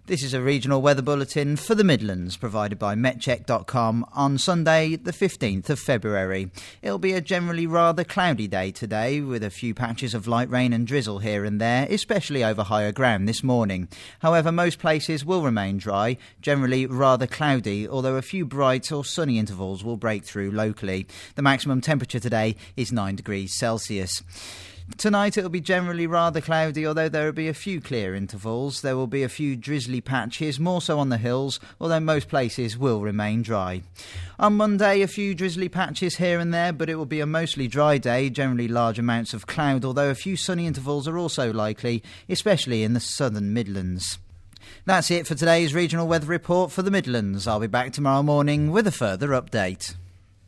This is a regional weather bulletin for the Midlands, provided by metcheck.com on Sunday, the 15th of February. It'll be a generally rather cloudy day today, with a few patches of light rain and drizzle here and there, especially over higher ground this morning. However, most places will remain dry, generally rather cloudy, although a few bright or sunny intervals will break through locally. The maximum temperature today is 9 degrees Celsius. Tonight it will be generally rather cloudy, although there will be a few clear intervals. There will be a few drizzly patches, more so on the hills, although most places will remain dry. On Monday, a few drizzly patches here and there, but it will be a mostly dry day, generally large amounts of cloud, although a few sunny intervals are also likely, especially in the southern Midlands. That's it for today's regional weather report for the Midlands. I'll be back tomorrow morning with a further update.